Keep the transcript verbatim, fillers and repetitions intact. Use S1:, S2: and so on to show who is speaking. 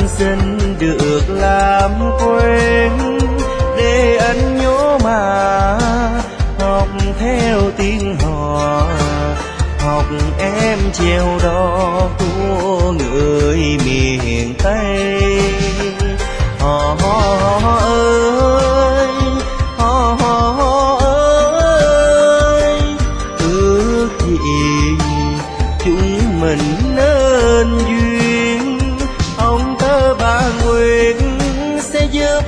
S1: xin được làm quen, để anh nhớ mà học theo tiếng hò, học em chèo đò của người miền Tây. Hò hò hò ơi, hò hò hò ơi, ước gì chúng mình nên duyên. Ông tơ bà nguyện sẽ giúp